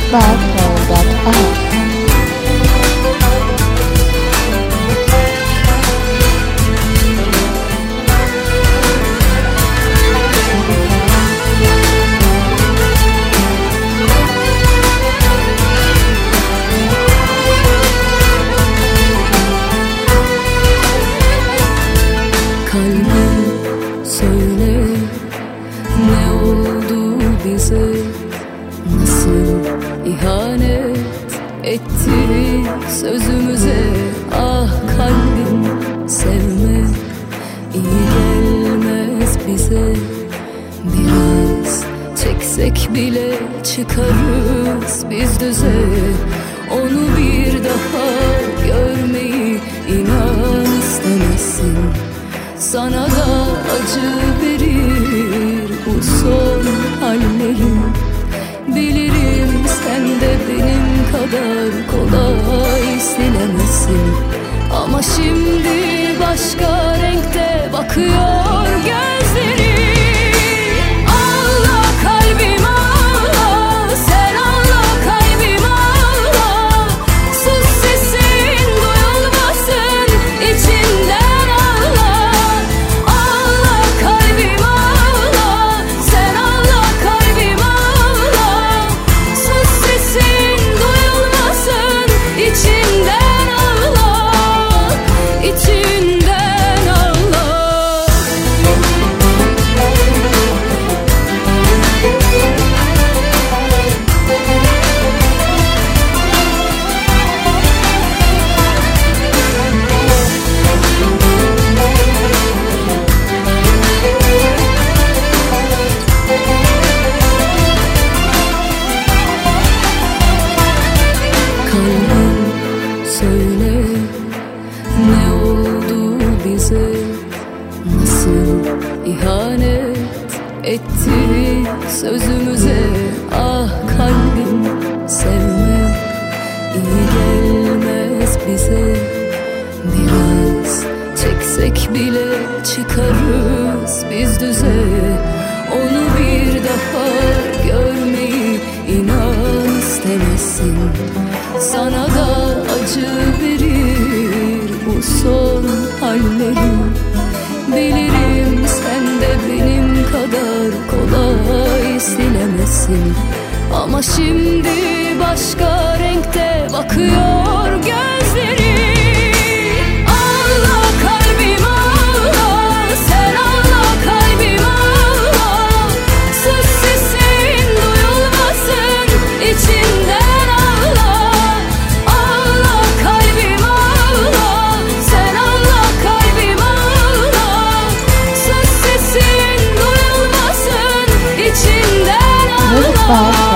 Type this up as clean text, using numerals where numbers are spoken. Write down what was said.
musicbadhole.com. Söyle, ne oldu bize? Nasıl ihanet etti sözümüze? Ah kalbim, sevme iyi gelmez bize. Biraz çeksek bile çıkarız biz düze. Onu bir daha görmeyi inan istemezsin. Sana da acı verir bu son hallerim. Bilirim sen de benim kadar kolay silemezsin. Ama şimdi başka renkte bakıyor gözlerim. Ağla kalbim ağla, sen ağla kalbim ağla. Sus sesin duyulmasın içinden. Söyle, ne oldu bize? Nasıl ihanet etti sözümüze? Ah kalbim, sevme iyi gelmez bize. Biraz çeksek bile çıkarız biz düze. Onu bir daha görmeyi inan istemezsin. Sana da acı verir bu son hallerim. Bilirim sen de benim kadar kolay silemezsin. Ama şimdi başka renkte bakıyor gözlerim. Ağla kalbim ağla, sen ağla kalbim ağla. Sus sesin duyulmasın içinden. Musicbadhole.com